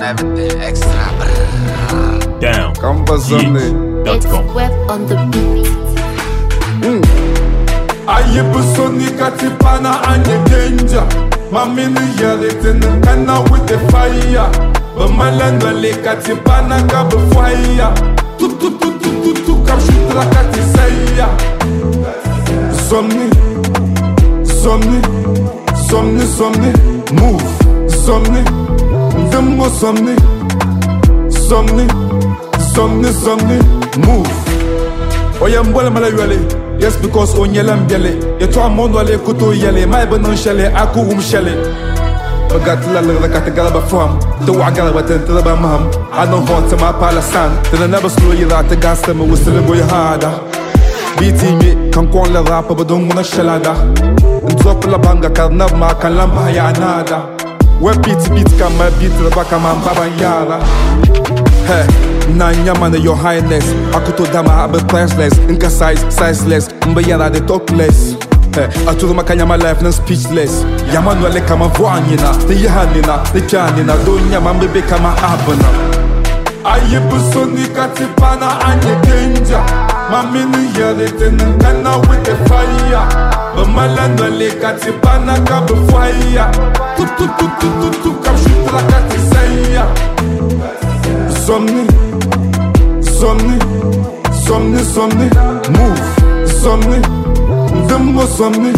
everything extra. Down. It's web on the beat. Aye busoni katipana anye danger. Mami ni yelling kana with the fire. But my land le katipana ka fire. Tu kam shoot la katisaya. Somni move. Somni demo somni move. Oyambole mala yale. Yes, because on yelam biale. Yeto amondo ale kuto yale. My banon shale, aku shale. Bagatla la kategala from the wagala watan to the bamham. I don't want to my palasan. Then I never slow you out the gas them with still boy harder. Beating me, can call la rapa, but don't wanna shalada. And drop la banga, can never mark and lampa ya nada. Where beat can my beat the back of my baba yara. Hey. Nanya man your highness. Akuto dama abe priceless. Inka sizeless. Mbayara they talk less. Aturu makanya my life non speechless. Yaman wale kama voanina. The yahanina, the janina. Donya man bebe kama abana. Aye busoni katipana anye danger. Mami ni yelling kana with the fire. But my land wale katipana ka fire. Tu kam shoot la katisaya. Somni move. Somni demo somni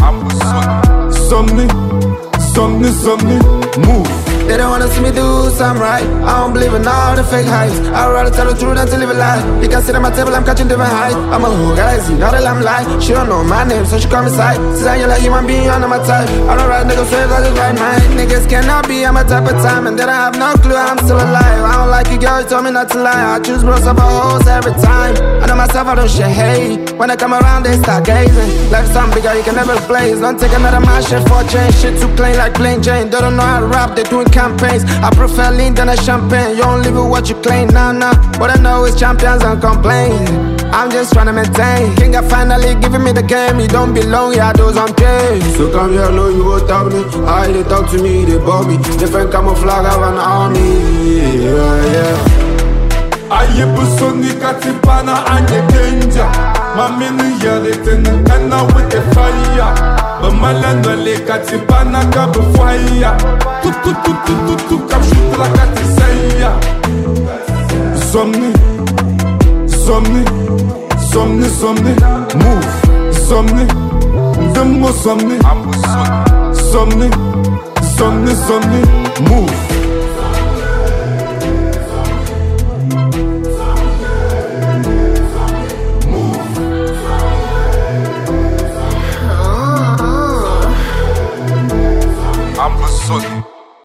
move. They don't wanna see me do something right. I don't believe in all the fake hypes. I'd rather tell the truth than to live a lie. You can sit at my table, I'm catching different heights. I'm a whole guys, not a lamb lie. She don't know my name, so she call me side. Since I like human being, I'm my type. I don't ride niggas straight, I just ride mine. Niggas cannot be on my type of time, and then I have no clue I'm still alive. I don't like you, girl, you told me not to lie. I choose bros over hoes every time. I know myself, I don't share hate. When I come around, they start gazing. Life's something bigger, you can never blaze. Don't take another man shit for a change. Shit too plain like plain Jane. They don't know how to rap, they doing campaigns. I prefer lean than a champagne. You don't live with what you claim, nah. What I know is champions and complain. I'm just trying to maintain. King are finally giving me the game. You don't belong, yeah, those on pay. So come here, know you won't tell me. I they talk to me, they bug me. Different camouflage, I have an army. Yeah. Aye busoni katipana anye danger. Mami ni yelling kana with the fire. But my land le katipana ka fire. Tu kam shoot la katisaya. Somni move. Somni demo somni move.